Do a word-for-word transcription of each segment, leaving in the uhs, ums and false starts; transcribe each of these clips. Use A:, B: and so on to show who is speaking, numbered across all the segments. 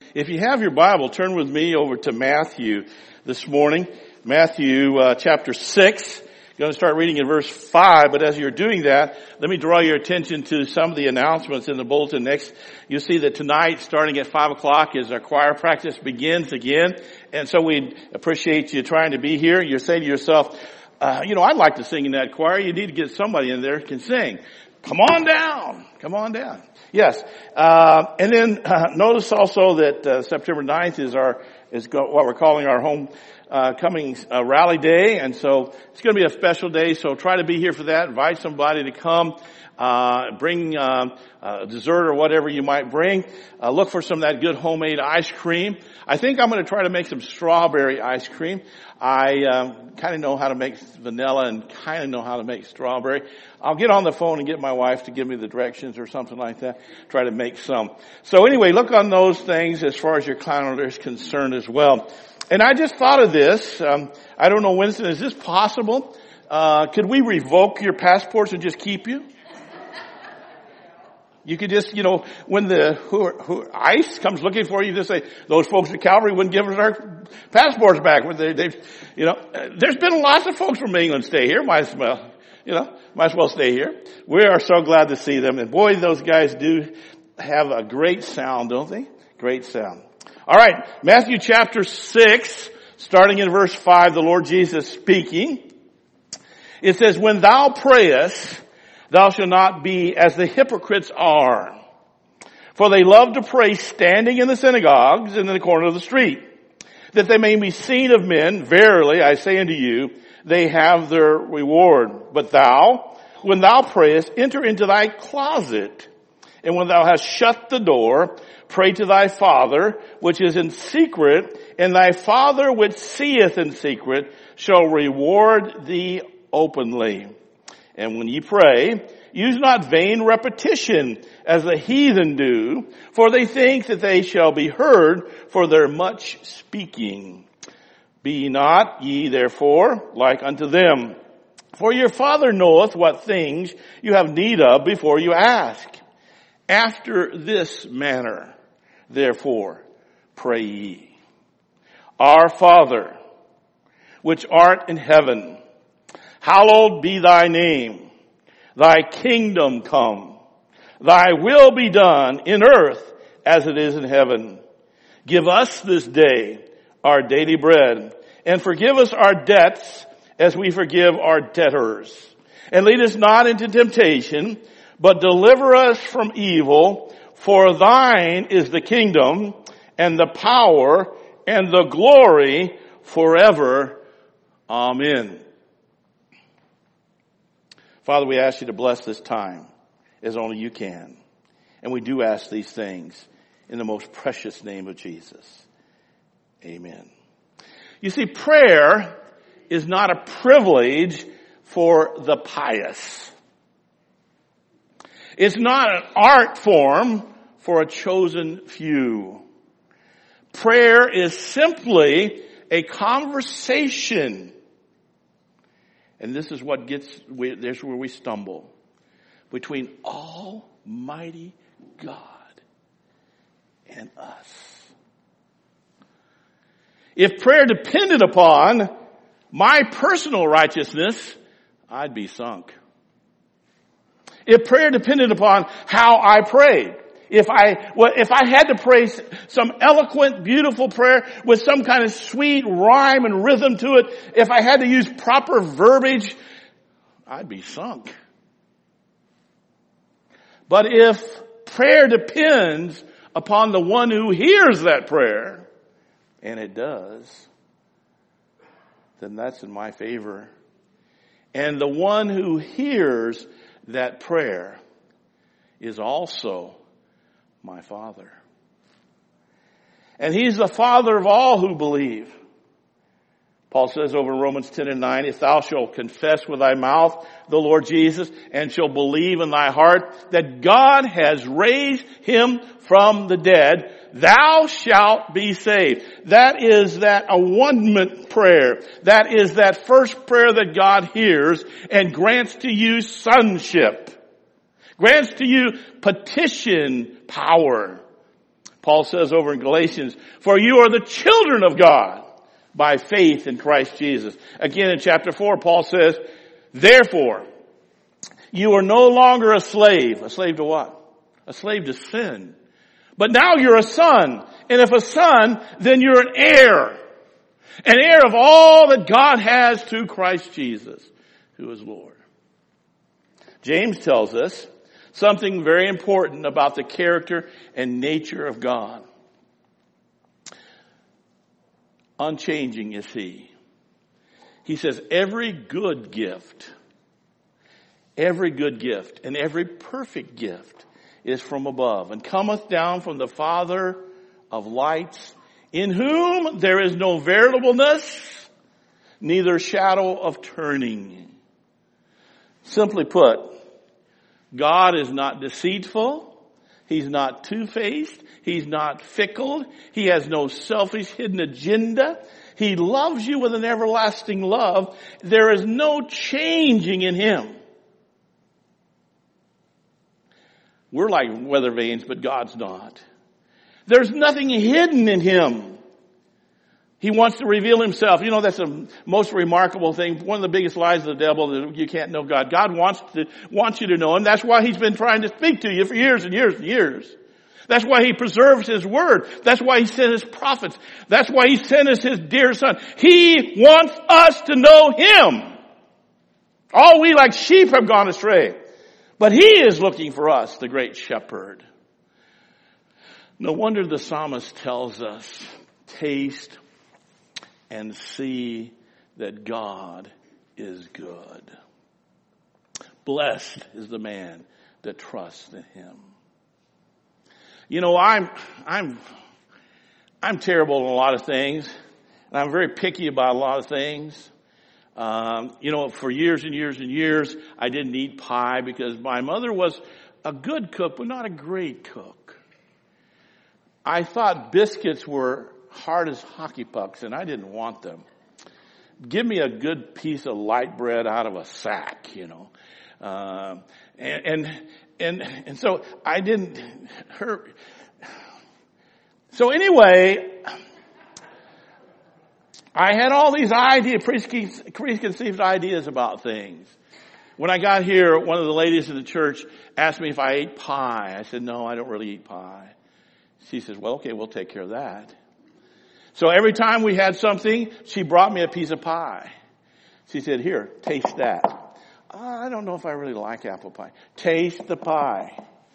A: If you have your Bible, turn with me over to Matthew this morning. Matthew uh, chapter six. I'm going to start reading in verse five, but as you're doing that, let me draw your attention to some of the announcements in the bulletin. Next, you'll see that tonight, starting at five o'clock, is our choir practice begins again. And so we appreciate you trying to be here. You're saying to yourself, uh, you know, I'd like to sing in that choir. You need to get somebody in there who can sing. Come on down. Come on down. Yes. Uh, and then uh, notice also that uh, September ninth is our is go- what we're calling our home uh, coming uh, rally day, and so it's going to be a special day. So try to be here for that. Invite somebody to come. Uh, bring uh, uh, dessert or whatever you might bring. Uh, look for some of that good homemade ice cream. I think I'm going to try to make some strawberry ice cream. I um, kind of know how to make vanilla and kind of know how to make strawberry. I'll get on the phone and get my wife to give me the directions or something like that. Try to make some. So anyway, look on those things as far as your calendar is concerned as well. And I just thought of this. Um, I don't know, Winston, is this possible? Uh, could we revoke your passports and just keep you? You could just, you know, when the who, who, ICE comes looking for you, just say, those folks at Calvary wouldn't give us our passports back. They, they, you know, there's been lots of folks from England stay here. Might as well, you know, might as well stay here. We are so glad to see them. And boy, those guys do have a great sound, don't they? Great sound. All right. Matthew chapter six, starting in verse five, the Lord Jesus speaking. It says, when thou prayest, thou shalt not be as the hypocrites are, for they love to pray standing in the synagogues and in the corner of the street, that they may be seen of men. Verily, I say unto you, they have their reward. But thou, when thou prayest, enter into thy closet, and when thou hast shut the door, pray to thy Father, which is in secret, and thy Father which seeth in secret shall reward thee openly. And when ye pray, use not vain repetition as the heathen do, for they think that they shall be heard for their much speaking. Be not ye therefore like unto them, for your Father knoweth what things you have need of before you ask. After this manner, therefore, pray ye. Our Father, which art in heaven, hallowed be thy name. Thy kingdom come. Thy will be done in earth as it is in heaven. Give us this day our daily bread, and forgive us our debts as we forgive our debtors. And lead us not into temptation, but deliver us from evil. For thine is the kingdom and the power and the glory forever. Amen. Father, we ask you to bless this time as only you can. And we do ask these things in the most precious name of Jesus. Amen. You see, prayer is not a privilege for the pious. It's not an art form for a chosen few. Prayer is simply a conversation. And this is what gets, we, there's where we stumble. Between Almighty God and us. If prayer depended upon my personal righteousness, I'd be sunk. If prayer depended upon how I prayed, if I, well, if I had to pray some eloquent, beautiful prayer with some kind of sweet rhyme and rhythm to it, if I had to use proper verbiage, I'd be sunk. But if prayer depends upon the one who hears that prayer, and it does, then that's in my favor. And the one who hears that prayer is also my Father. And he's the Father of all who believe. Paul says over in Romans ten and nine, if thou shalt confess with thy mouth the Lord Jesus and shalt believe in thy heart that God has raised him from the dead, thou shalt be saved. That is that one-ment prayer. That is that first prayer that God hears and grants to you sonship. Grants to you petition power. Paul says over in Galatians, for you are the children of God by faith in Christ Jesus. Again in chapter four, Paul says, therefore, you are no longer a slave. A slave to what? A slave to sin. But now you're a son. And if a son, then you're an heir. An heir of all that God has through Christ Jesus, who is Lord. James tells us something very important about the character and nature of God. Unchanging is he. He says every good gift, every good gift and every perfect gift is from above and cometh down from the Father of lights, in whom there is no variableness, neither shadow of turning. Simply put, God is not deceitful. He's not two-faced. He's not fickle. He has no selfish hidden agenda. He loves you with an everlasting love. There is no changing in him. We're like weather vanes, but God's not. There's nothing hidden in him. He wants to reveal himself. You know, that's the most remarkable thing. One of the biggest lies of the devil is you can't know God. God wants to, wants you to know him. That's why he's been trying to speak to you for years and years and years. That's why he preserves his word. That's why he sent his prophets. That's why he sent us his dear son. He wants us to know him. All we like sheep have gone astray. But he is looking for us, the great shepherd. No wonder the psalmist tells us, taste and see that God is good. Blessed is the man that trusts in him. You know, I'm, I'm, I'm terrible in a lot of things, and I'm very picky about a lot of things. Um, you know, for years and years and years, I didn't eat pie because my mother was a good cook, but not a great cook. I thought biscuits were hard as hockey pucks, and I didn't want them. Give me a good piece of light bread out of a sack, you know. Uh, and, and, and, and so I didn't, her, so anyway, I had all these ideas, preconceived ideas about things. When I got here, one of the ladies in the church asked me if I ate pie. I said, no, I don't really eat pie. She says, well, okay, we'll take care of that. So every time we had something, she brought me a piece of pie. She said, here, taste that. Oh, I don't know if I really like apple pie. Taste the pie.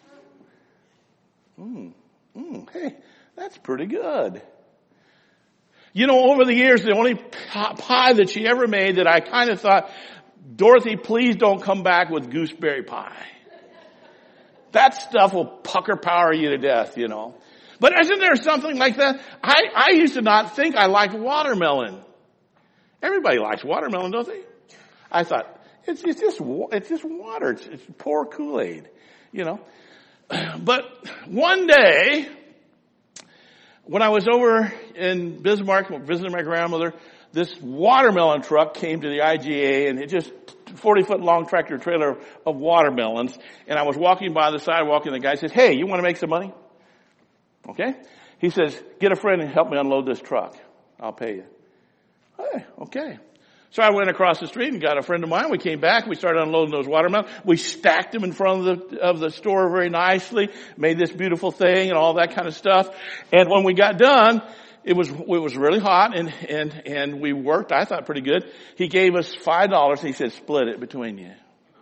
A: Mmm, mmm, hey, that's pretty good. You know, over the years, the only pie that she ever made that I kind of thought, Dorothy, please don't come back with gooseberry pie. That stuff will pucker power you to death, you know. But isn't there something like that? I, I used to not think I liked watermelon. Everybody likes watermelon, don't they? I thought, it's, it's just, it's just water. It's, it's poor Kool-Aid, you know. But one day, when I was over in Bismarck visiting my grandmother, this watermelon truck came to the I G A, and it just forty foot long tractor trailer of watermelons. And I was walking by the sidewalk, and the guy said, hey, you want to make some money? Okay. He says, get a friend and help me unload this truck. I'll pay you. Hey, okay. So I went across the street and got a friend of mine. We came back. We started unloading those watermelons. We stacked them in front of the, of the store very nicely, made this beautiful thing and all that kind of stuff. And when we got done, it was, it was really hot and, and, and we worked, I thought, pretty good. He gave us five dollars. He said, split it between you.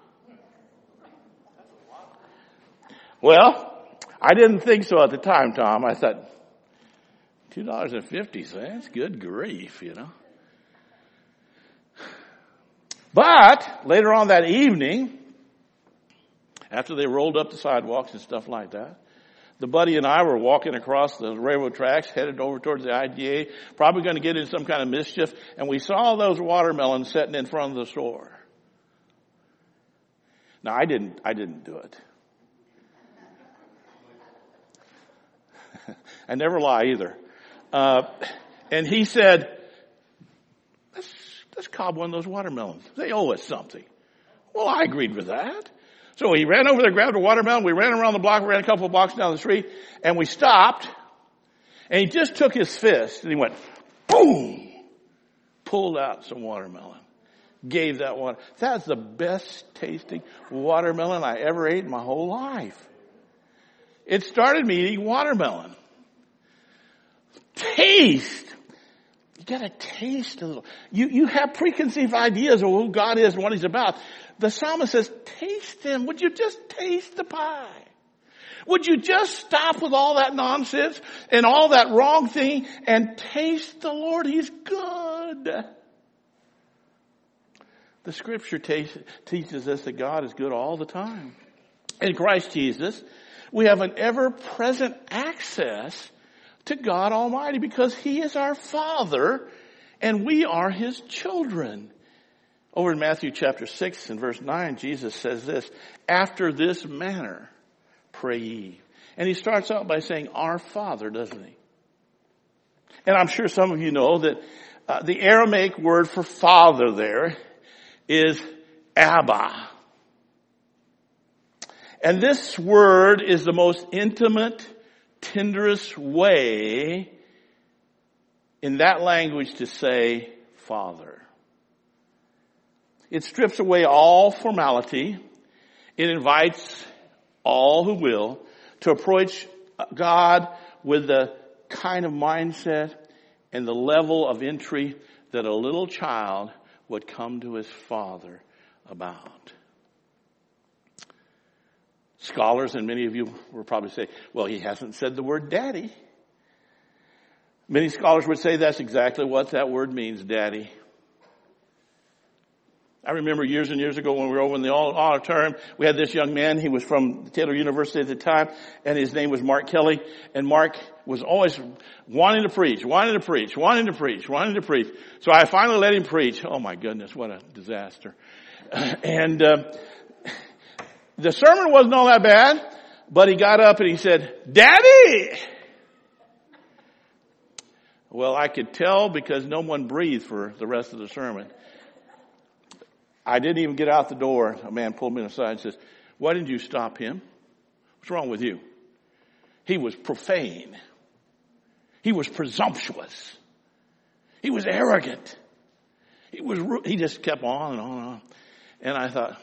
A: Well, I didn't think so at the time, Tom. I thought, two dollars and fifty cents? Good grief, you know. But later on that evening, after they rolled up the sidewalks and stuff like that, the buddy and I were walking across the railroad tracks, headed over towards the I G A, probably going to get in some kind of mischief, and we saw those watermelons sitting in front of the store. Now, I didn't, I didn't do it. I never lie either. Uh, and he said, let's, let's cob one of those watermelons. They owe us something. Well, I agreed with that. So he ran over there, grabbed a watermelon. We ran around the block, we ran a couple of blocks down the street, and we stopped. And he just took his fist and he went, boom, pulled out some watermelon. Gave that water. That's the best tasting watermelon I ever ate in my whole life. It started me eating watermelon. Taste. You gotta taste a little. You, you have preconceived ideas of who God is and what He's about. The psalmist says, taste Him. Would you just taste the pie? Would you just stop with all that nonsense and all that wrong thing and taste the Lord? He's good. The scripture t- teaches us that God is good all the time. In Christ Jesus, we have an ever-present access to God Almighty because He is our Father and we are His children. Over in Matthew chapter six and verse nine, Jesus says this, after this manner, pray ye. And He starts out by saying, our Father, doesn't He? And I'm sure some of you know that uh, the Aramaic word for father there is Abba. And this word is the most intimate, tenderest way in that language to say Father. It strips away all formality. It invites all who will to approach God with the kind of mindset and the level of entry that a little child would come to his father about. Scholars, and many of you will probably say, well, he hasn't said the word daddy. Many scholars would say that's exactly what that word means, daddy. I remember years and years ago when we were over in the auditorium, we had this young man. He was from Taylor University at the time, and his name was Mark Kelly. And Mark was always wanting to preach, wanting to preach, wanting to preach, wanting to preach. So I finally let him preach. Oh my goodness, what a disaster. And uh, the sermon wasn't all that bad, but he got up and he said, Daddy! Well, I could tell because no one breathed for the rest of the sermon. I didn't even get out the door. A man pulled me aside and says, why didn't you stop him? What's wrong with you? He was profane. He was presumptuous. He was arrogant. He was, he just kept on and on and on. And I thought,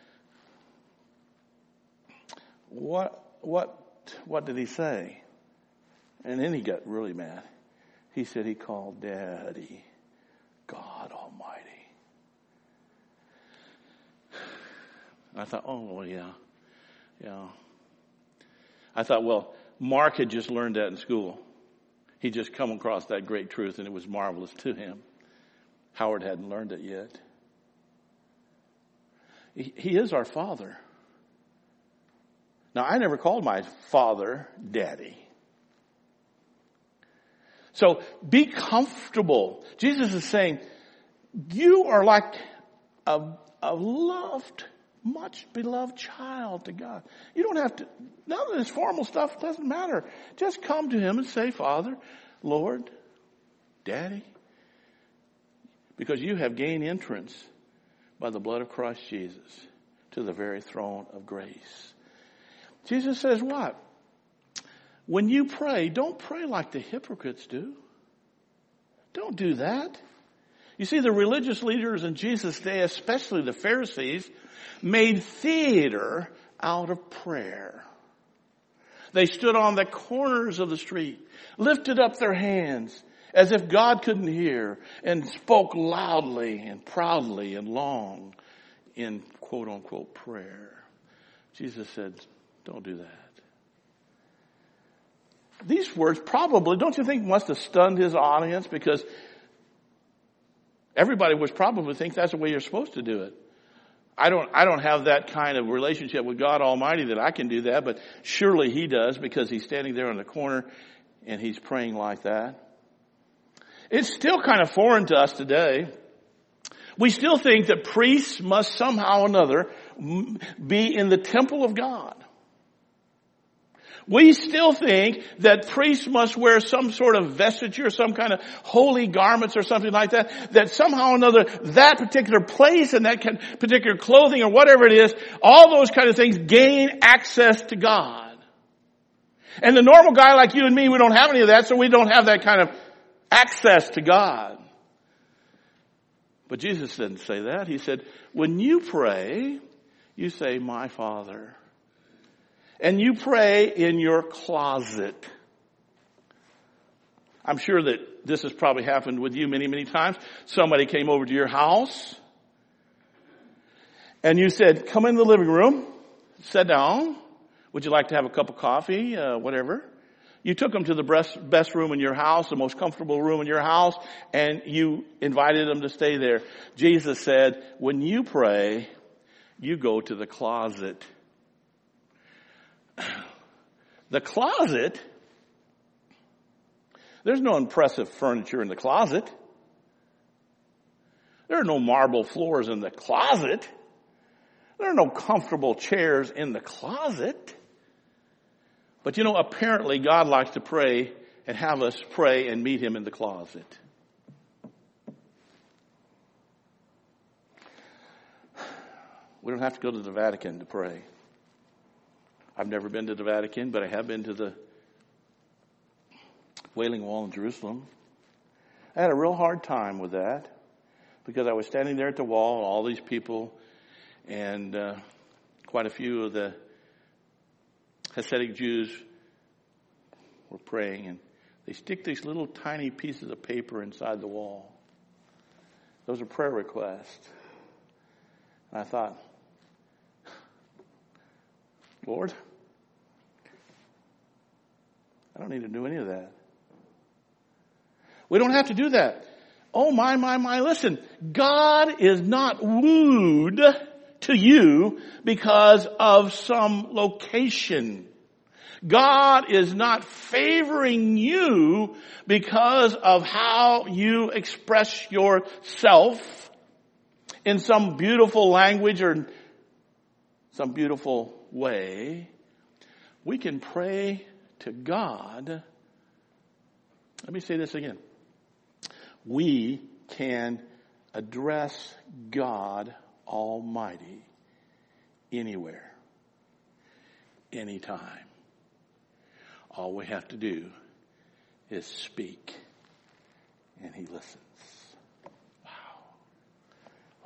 A: what, what, what did he say? And then he got really mad. He said he called Daddy God Almighty. And I thought, oh, yeah, yeah. I thought, well, Mark had just learned that in school. He'd just come across that great truth, and it was marvelous to him. Howard hadn't learned it yet. He, he is our Father. Now, I never called my father Daddy. So be comfortable. Jesus is saying, you are like a, a loved, much beloved child to God. You don't have to, none of this formal stuff doesn't matter. Just come to Him and say, Father, Lord, Daddy. Because you have gained entrance by the blood of Christ Jesus to the very throne of grace. Jesus says what? When you pray, don't pray like the hypocrites do. Don't do that. You see, the religious leaders in Jesus' day, especially the Pharisees, made theater out of prayer. They stood on the corners of the street, lifted up their hands as if God couldn't hear, and spoke loudly and proudly and long in quote unquote prayer. Jesus said, don't do that. These words probably, don't you think, must have stunned His audience, because everybody would probably think that's the way you're supposed to do it. I don't, I don't have that kind of relationship with God Almighty that I can do that, but surely He does, because He's standing there in the corner and He's praying like that. It's still kind of foreign to us today. We still think that priests must somehow or another be in the temple of God. We still think that priests must wear some sort of vesture, some kind of holy garments or something like that, that somehow or another that particular place and that particular clothing or whatever it is, all those kind of things gain access to God. And the normal guy like you and me, we don't have any of that, so we don't have that kind of access to God. But Jesus didn't say that. He said, when you pray, you say, my Father. And you pray in your closet. I'm sure that this has probably happened with you many, many times. Somebody came over to your house. And you said, come in the living room. Sit down. Would you like to have a cup of coffee? Uh, whatever. You took them to the best, best room in your house, the most comfortable room in your house, and you invited them to stay there. Jesus said, when you pray, you go to the closet. The closet, there's no impressive furniture in the closet. There are no marble floors in the closet. There are no comfortable chairs in the closet. But you know, apparently God likes to pray and have us pray and meet him in the closet. We don't have to go to the Vatican to pray. I've never been to the Vatican, but I have been to the Wailing Wall in Jerusalem. I had a real hard time with that because I was standing there at the wall, and all these people, and uh, quite a few of the Hasidic Jews were praying, and they stick these little tiny pieces of paper inside the wall. Those are prayer requests. And I thought, Lord, I don't need to do any of that. We don't have to do that. Oh my, my, my, listen, God is not wooed to you because of some location. God is not favoring you because of how you express yourself in some beautiful language or some beautiful way. We can pray to God. Let me say this again. We can address God Almighty anywhere, anytime. All we have to do is speak, and he listens. Wow. Wow.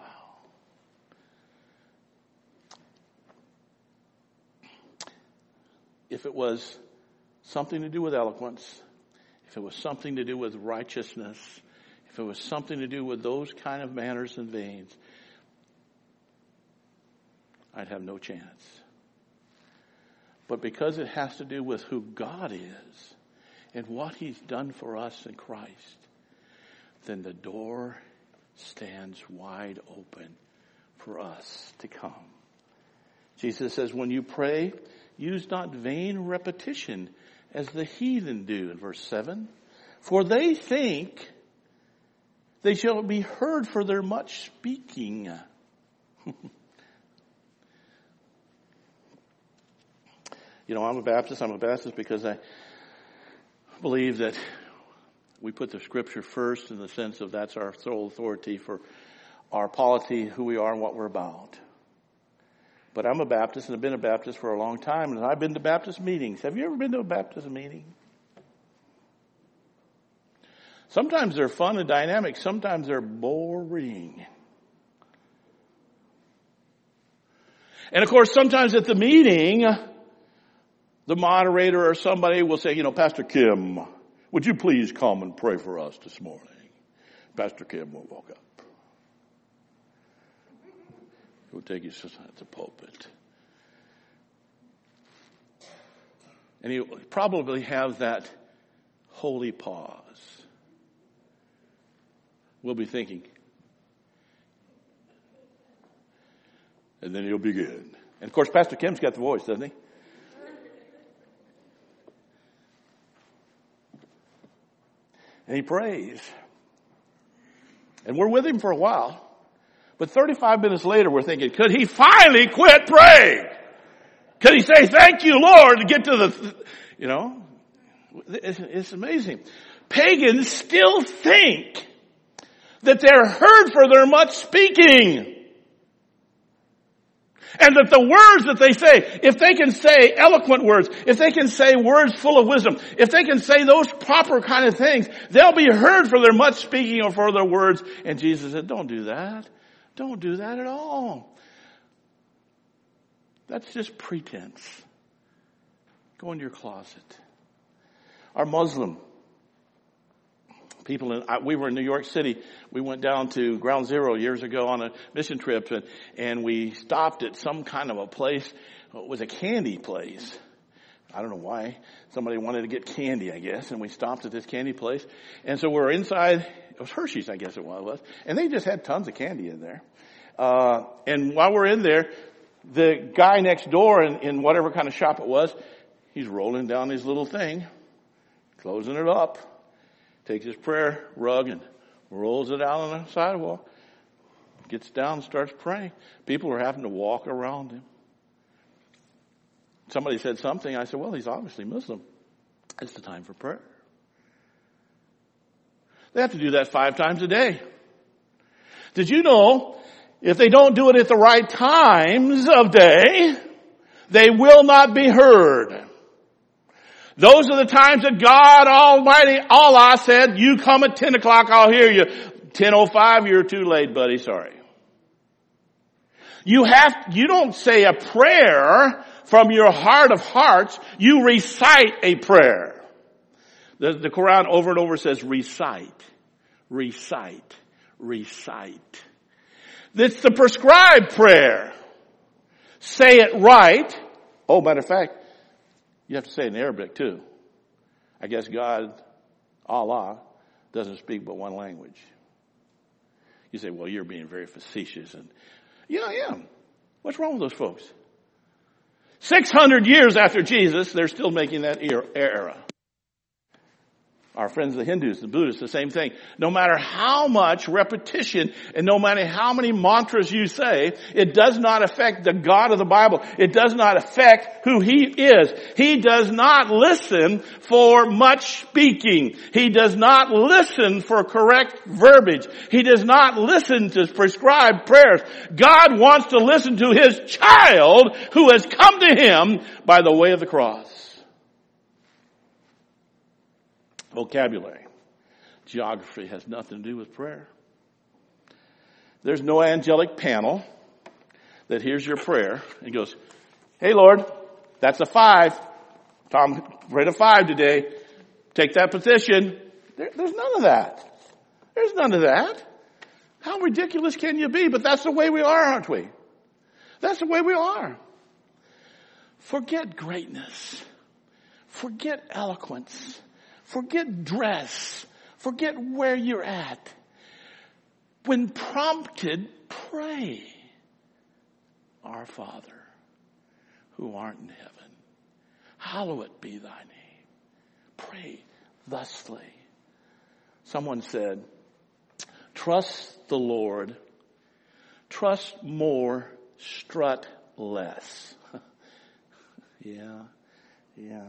A: If it was something to do with eloquence, if it was something to do with righteousness, if it was something to do with those kind of manners and veins, I'd have no chance. But because it has to do with who God is and what he's done for us in Christ, then the door stands wide open for us to come. Jesus says, when you pray, use not vain repetition as the heathen do, in verse seven. For they think they shall be heard for their much speaking. You know, I'm a Baptist. I'm a Baptist because I believe that we put the Scripture first in the sense of that's our sole authority for our polity, who we are and what we're about. But I'm a Baptist, and I've been a Baptist for a long time, and I've been to Baptist meetings. Have you ever been to a Baptist meeting? Sometimes they're fun and dynamic. Sometimes they're boring. And of course, sometimes at the meeting, the moderator or somebody will say, you know, Pastor Kim, would you please come and pray for us this morning? Pastor Kim will walk up. He'll take you to the pulpit. And he'll probably have that holy pause. We'll be thinking. And then he'll begin. And of course, Pastor Kim's got the voice, doesn't he? And he prays. And we're with him for a while. But thirty-five minutes later, we're thinking, could he finally quit praying? Could he say, thank you, Lord, to get to the, you know, it's, it's amazing. Pagans still think that they're heard for their much speaking. And that the words that they say, if they can say eloquent words, if they can say words full of wisdom, if they can say those proper kind of things, they'll be heard for their much speaking or for their words. And Jesus said, don't do that. Don't do that at all. That's just pretense. Go into your closet. Our Muslim people, in, we were in New York City. We went down to Ground Zero years ago on a mission trip, and, and we stopped at some kind of a place. It was a candy place. I don't know why. Somebody wanted to get candy, I guess, and we stopped at this candy place. And so we're inside. It was Hershey's, I guess it was. And they just had tons of candy in there. Uh, and while we're in there, the guy next door in, in whatever kind of shop it was, he's rolling down his little thing, closing it up, takes his prayer rug and rolls it out on the sidewalk, gets down and starts praying. People are having to walk around him. Somebody said something. I said, well, he's obviously Muslim. It's the time for prayer. They have to do that five times a day. Did you know if they don't do it at the right times of day, they will not be heard? Those are the times that God Almighty, Allah said, you come at ten o'clock, I'll hear you. ten oh five, you're too late, buddy, sorry. You have, you don't say a prayer from your heart of hearts, you recite a prayer. The, the Quran over and over says recite, recite, recite. It's the prescribed prayer. Say it right. Oh, matter of fact, you have to say it in Arabic too. I guess God, Allah, doesn't speak but one language. You say, well, you're being very facetious. And yeah, I am. What's wrong with those folks? six hundred years after Jesus, they're still making that error. Our friends, the Hindus, the Buddhists, the same thing. No matter how much repetition and no matter how many mantras you say, it does not affect the God of the Bible. It does not affect who He is. He does not listen for much speaking. He does not listen for correct verbiage. He does not listen to prescribed prayers. God wants to listen to His child who has come to Him by the way of the cross. Vocabulary. Geography has nothing to do with prayer. There's no angelic panel that hears your prayer and goes, hey Lord, that's a five. Tom prayed a five today. Take that position. There, there's none of that. There's none of that. How ridiculous can you be? But that's the way we are, aren't we? That's the way we are. Forget greatness. Forget eloquence. Forget dress. Forget where you're at. When prompted, pray. Our Father, who art in heaven, hallowed be thy name. Pray thusly. Someone said, trust the Lord. Trust more, strut less. yeah, yeah.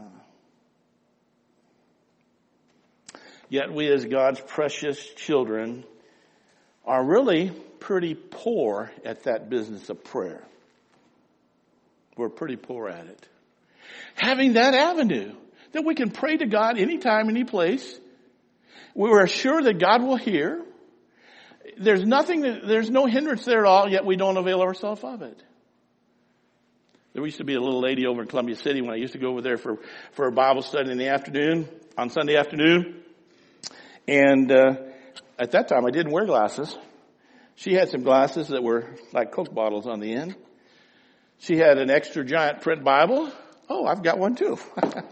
A: Yet we as God's precious children are really pretty poor at that business of prayer. We're pretty poor at it. Having that avenue that we can pray to God anytime, any place. We are sure that God will hear. There's nothing, that, there's no hindrance there at all, yet we don't avail ourselves of it. There used to be a little lady over in Columbia City when I used to go over there for, for a Bible study in the afternoon, on Sunday afternoon. And uh, at that time, I didn't wear glasses. She had some glasses that were like Coke bottles on the end. She had an extra giant print Bible. Oh, I've got one too.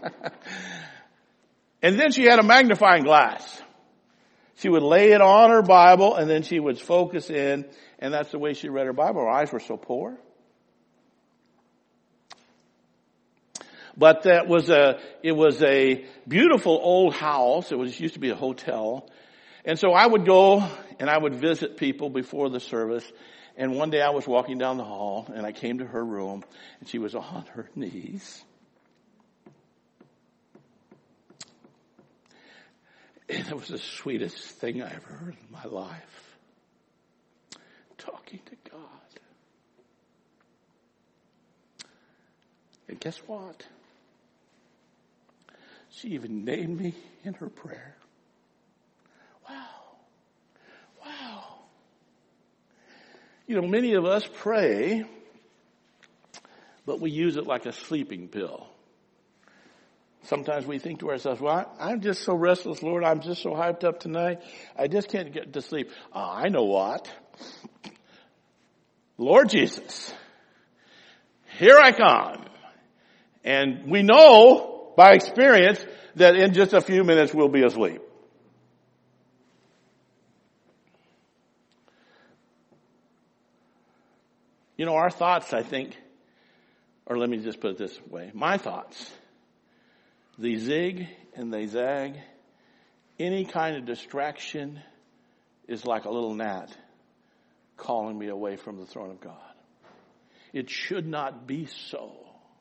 A: And then she had a magnifying glass. She would lay it on her Bible and then she would focus in, and that's the way she read her Bible. Her eyes were so poor. But that was a, it was a beautiful old house. It was, used to be a hotel. And so I would go and I would visit people before the service. And one day I was walking down the hall and I came to her room and she was on her knees. And it was the sweetest thing I ever heard in my life. Talking to God. And guess what? She even named me in her prayer. Wow. Wow. You know, many of us pray, but we use it like a sleeping pill. Sometimes we think to ourselves, well, I'm just so restless, Lord. I'm just so hyped up tonight. I just can't get to sleep. Oh, I know what. Lord Jesus, here I come. And we know by experience that in just a few minutes we'll be asleep. You know, our thoughts, I think, or let me just put it this way. My thoughts, they zig and they zag. Any kind of distraction is like a little gnat calling me away from the throne of God. It should not be so.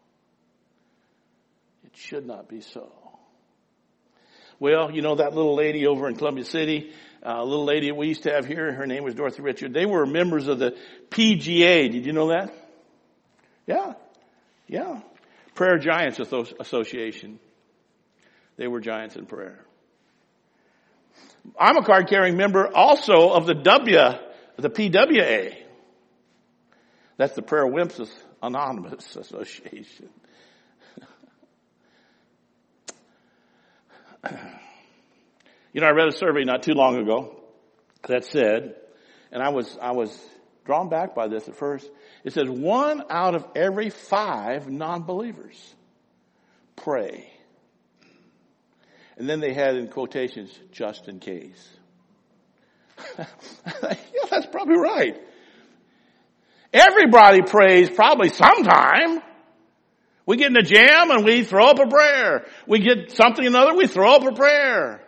A: It should not be so. Well, you know that little lady over in Columbia City, a uh, little lady we used to have here, her name was Dorothy Richard. They were members of the P G A. Did you know that? Yeah. Yeah. Prayer Giants Association. They were giants in prayer. I'm a card-carrying member also of the W, the P W A. That's the Prayer Wimps Anonymous Association. You know, I read a survey not too long ago that said, and I was I was drawn back by this at first. It says one out of every five non-believers pray. And then they had in quotations, just in case. Yeah, that's probably right. Everybody prays probably sometime. We get in a jam and we throw up a prayer. We get something or another, we throw up a prayer.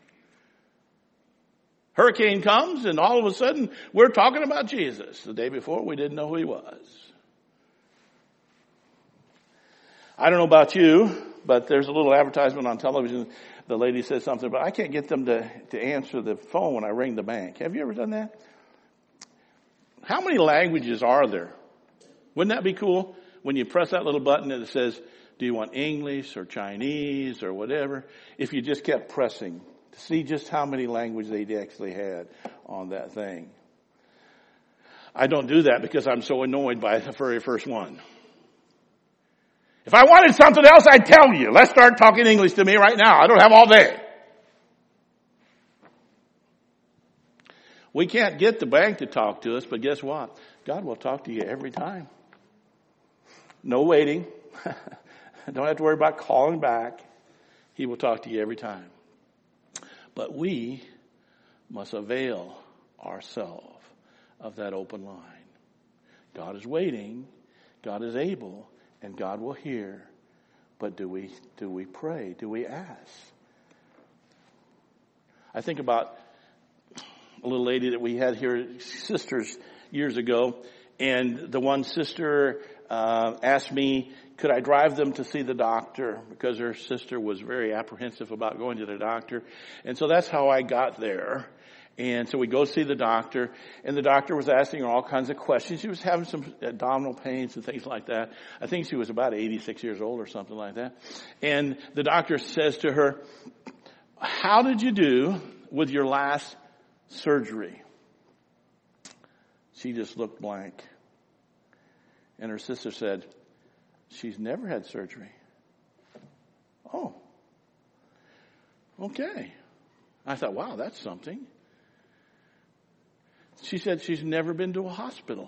A: Hurricane comes and all of a sudden we're talking about Jesus. The day before we didn't know who he was. I don't know about you, but there's a little advertisement on television. The lady says something, but I can't get them to, to answer the phone when I ring the bank. Have you ever done that? How many languages are there? Wouldn't that be cool? When you press that little button and it says, do you want English or Chinese or whatever? If you just kept pressing to see just how many languages they actually had on that thing. I don't do that because I'm so annoyed by the very first one. If I wanted something else, I'd tell you. Let's start talking English to me right now. I don't have all day. We can't get the bank to talk to us, but guess what? God will talk to you every time. No waiting. Don't have to worry about calling back. He will talk to you every time. But we must avail ourselves of that open line. God is waiting. God is able. And God will hear. But do we, do we pray? Do we ask? I think about a little lady that we had here, sisters, years ago. And the one sister uh, asked me, could I drive them to see the doctor? Because her sister was very apprehensive about going to the doctor. And so that's how I got there. And so we go see the doctor, and the doctor was asking her all kinds of questions. She was having some abdominal pains and things like that. I think she was about eighty-six years old or something like that. And the doctor says to her, how did you do with your last surgery? She just looked blank. And her sister said, she's never had surgery. Oh. Okay. I thought, wow, that's something. She said she's never been to a hospital.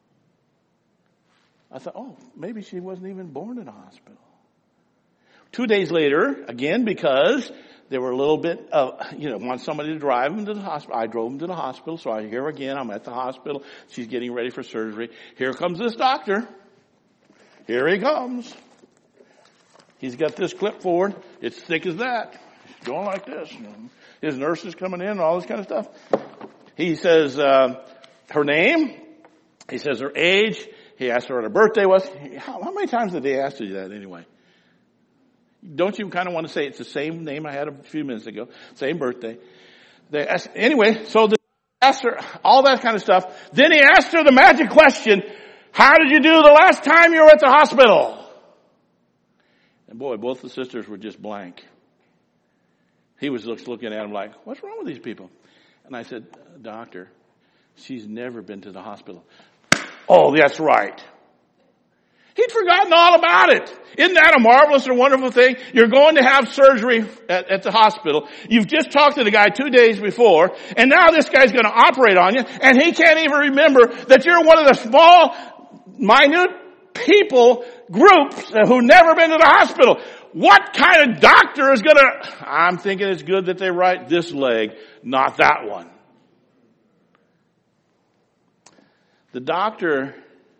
A: I thought, oh, maybe she wasn't even born in a hospital. Two days later, again, because they were a little bit, uh, you know, want somebody to drive them to the hospital. I drove them to the hospital. So I here again, I'm at the hospital. She's getting ready for surgery. Here comes this doctor. Here he comes. He's got this clipboard. It's thick as that. He's going like this. His nurse is coming in and all this kind of stuff. He says uh, her name. He says her age. He asked her what her birthday was. How, how many times did they ask you that anyway? Don't you kind of want to say it's the same name I had a few minutes ago, same birthday? They asked, anyway, so they asked her all that kind of stuff. Then he asked her the magic question, how did you do the last time you were at the hospital? And boy, both the sisters were just blank. He was just looking at him like, what's wrong with these people? And I said, doctor, she's never been to the hospital. Oh, that's right. He'd forgotten all about it. Isn't that a marvelous or wonderful thing? You're going to have surgery at, at the hospital. You've just talked to the guy two days before, and now this guy's going to operate on you, and he can't even remember that you're one of the small, minute people groups who never been to the hospital. What kind of doctor is going to... I'm thinking it's good that they write this leg, not that one. The doctor...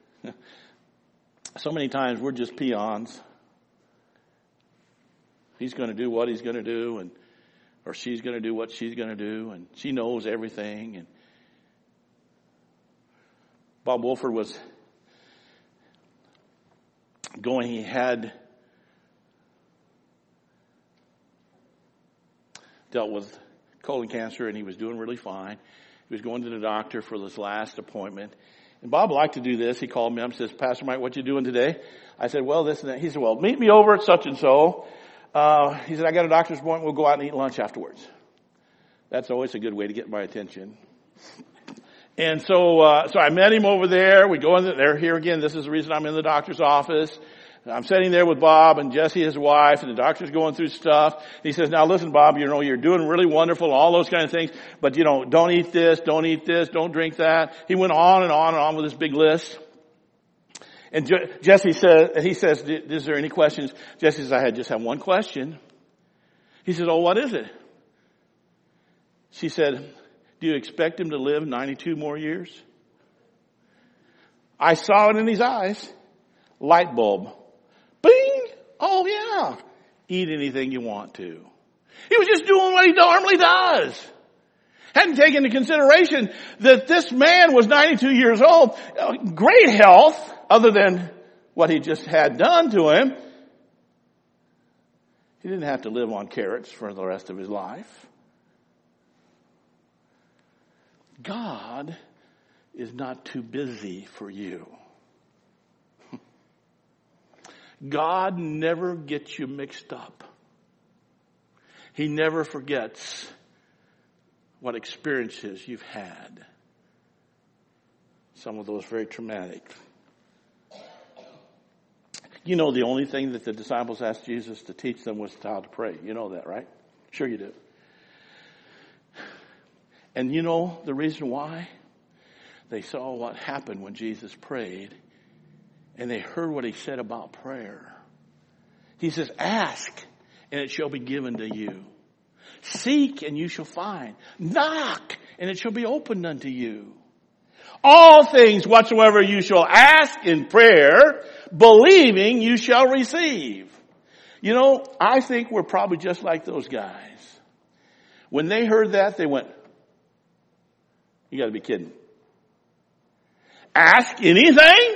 A: So many times we're just peons. He's going to do what he's going to do, and or she's going to do what she's going to do, and she knows everything. And Bob Wolford was going, he had dealt with colon cancer, and he was doing really fine. He was going to the doctor for this last appointment. And Bob liked to do this. He called me up and says, Pastor Mike, what you doing today? I said, well, this and that. He said, well, meet me over at such and so. Uh, he said, I got a doctor's appointment. We'll go out and eat lunch afterwards. That's always a good way to get my attention. And so, uh, so I met him over there. We go in there here again. This is the reason I'm in the doctor's office. I'm sitting there with Bob and Jesse, his wife, and the doctor's going through stuff. He says, now listen, Bob, you know, you're doing really wonderful, all those kind of things, but you know, don't eat this, don't eat this, don't drink that. He went on and on and on with this big list. And Je- Jesse says, he says, is there any questions? Jesse says, I had just have one question. He says, oh, what is it? She said, do you expect him to live ninety-two more years? I saw it in his eyes. Light bulb. Bing! Oh yeah. Eat anything you want to. He was just doing what he normally does. Hadn't taken into consideration that this man was ninety-two years old. Great health, other than what he just had done to him. He didn't have to live on carrots for the rest of his life. God is not too busy for you. God never gets you mixed up. He never forgets what experiences you've had. Some of those very traumatic. You know, the only thing that the disciples asked Jesus to teach them was how to pray. You know that, right? Sure you do. And you know the reason why? They saw what happened when Jesus prayed. And they heard what he said about prayer. He says, ask, and it shall be given to you. Seek, and you shall find. Knock, and it shall be opened unto you. All things whatsoever you shall ask in prayer, believing you shall receive. You know, I think we're probably just like those guys. When they heard that, they went, you got to be kidding. Ask anything?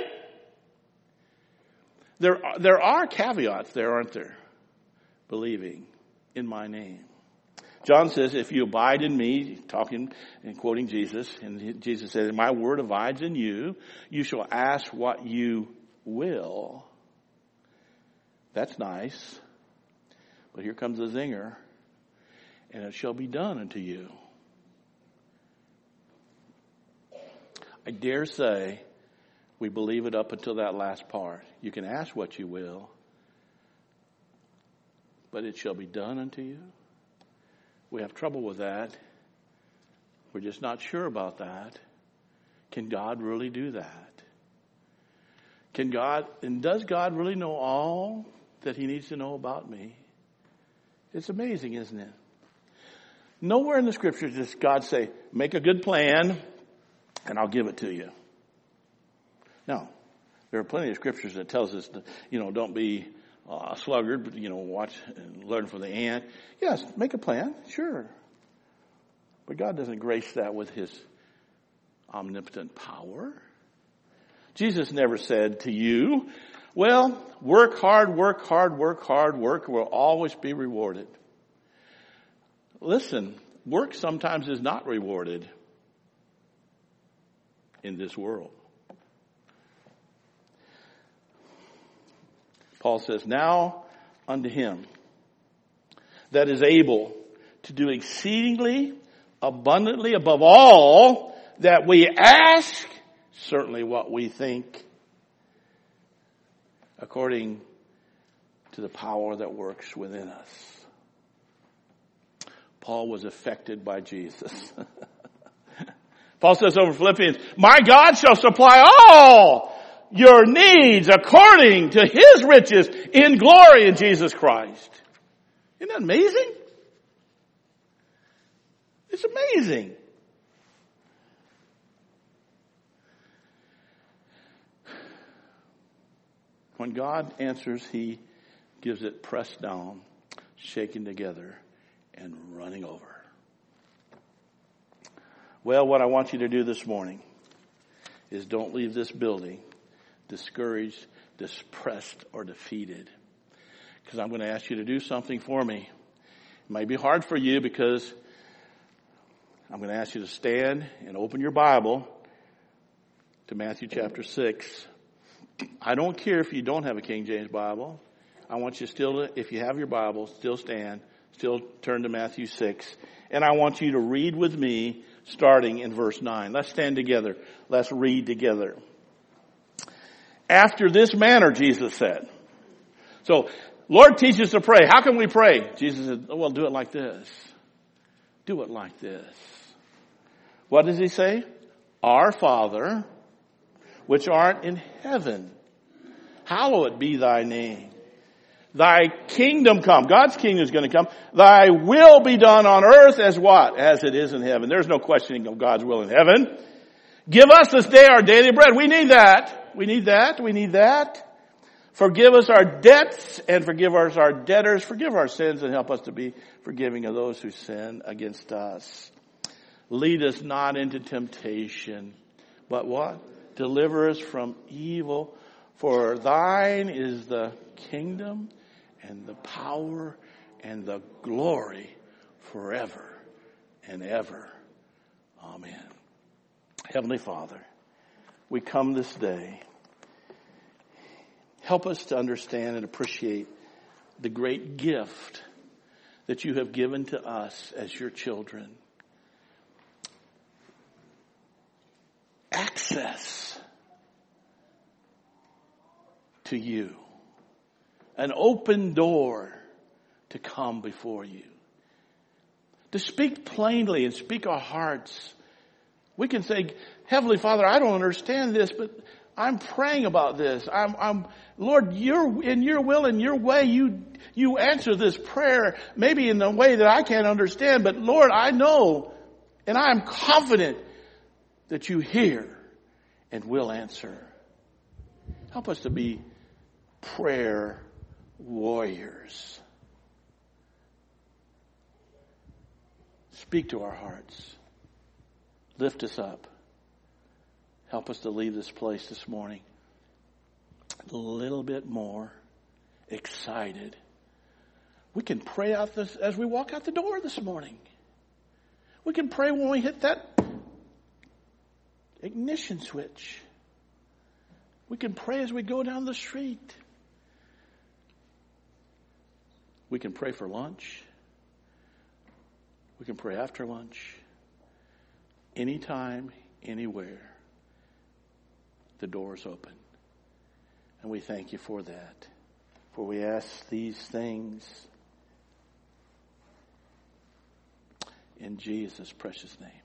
A: There, there are caveats there, aren't there? Believing in my name. John says, if you abide in me, talking and quoting Jesus, and Jesus said, my word abides in you, you shall ask what you will. That's nice. But here comes the zinger. And it shall be done unto you. I dare say, we believe it up until that last part. You can ask what you will, but it shall be done unto you. We have trouble with that. We're just not sure about that. Can God really do that? Can God, and does God really know all that he needs to know about me? It's amazing, isn't it? Nowhere in the scriptures does God say, make a good plan and I'll give it to you. No. There are plenty of scriptures that tells us, to, you know, don't be a sluggard, but, you know, watch and learn from the ant. Yes, make a plan, sure. But God doesn't grace that with his omnipotent power. Jesus never said to you, well, work hard, work hard, work hard, work will always be rewarded. Listen, work sometimes is not rewarded in this world. Paul says, now unto him that is able to do exceedingly abundantly above all that we ask, certainly what we think, according to the power that works within us. Paul was affected by Jesus. Paul says over in Philippians, my God shall supply all your needs according to his riches in glory in Jesus Christ. Isn't that amazing? It's amazing. When God answers, he gives it pressed down, shaken together, and running over. Well, what I want you to do this morning is don't leave this building discouraged, depressed, or defeated. Because I'm going to ask you to do something for me. It might be hard for you because I'm going to ask you to stand and open your Bible to Matthew chapter six. I don't care if you don't have a King James Bible. I want you still to, if you have your Bible, still stand, still turn to Matthew six. And I want you to read with me starting in verse nine. Let's stand together. Let's read together. After this manner, Jesus said. So, Lord teaches us to pray. How can we pray? Jesus said, well, do it like this. Do it like this. What does he say? Our Father, which art in heaven, hallowed be thy name. Thy kingdom come. God's kingdom is going to come. Thy will be done on earth as what? As it is in heaven. There's no questioning of God's will in heaven. Give us this day our daily bread. We need that. We need that. We need that. Forgive us our debts and forgive us our debtors. Forgive our sins and help us to be forgiving of those who sin against us. Lead us not into temptation, but what? Deliver us from evil. For thine is the kingdom and the power and the glory forever and ever. Amen. Heavenly Father, we come this day. Help us to understand and appreciate the great gift that you have given to us as your children. Access to you. An open door to come before you. To speak plainly and speak our hearts. We can say, Heavenly Father, I don't understand this, but I'm praying about this. I'm, I'm, Lord, you're, in your will and your way, you, you answer this prayer, maybe in a way that I can't understand, but Lord, I know, and I am confident that you hear and will answer. Help us to be prayer warriors. Speak to our hearts. Lift us up. Help us to leave this place this morning a little bit more excited. We can pray out this as we walk out the door this morning. We can pray when we hit that ignition switch. We can pray as we go down the street. We can pray for lunch. We can pray after lunch. Anytime, anywhere. The door is open. And we thank you for that. For we ask these things in Jesus' precious name.